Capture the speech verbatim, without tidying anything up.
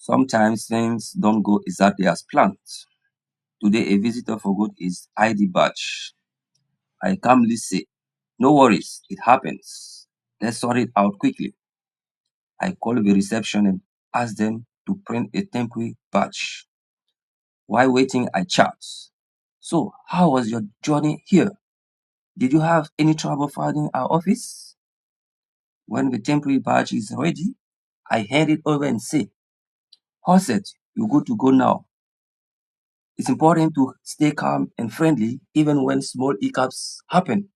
Sometimes things don't go exactly as planned. Today, a visitor forgot his I D badge. I calmly say, "No worries, it happens. Let's sort it out quickly." I call the reception and ask them to print a temporary badge. While waiting, I chat. "So, how was your journey here? Did you have any trouble finding our office?" When the temporary badge is ready, I hand it over and say, "All set, you're good to go now." It's important to stay calm and friendly even when small hiccups happen.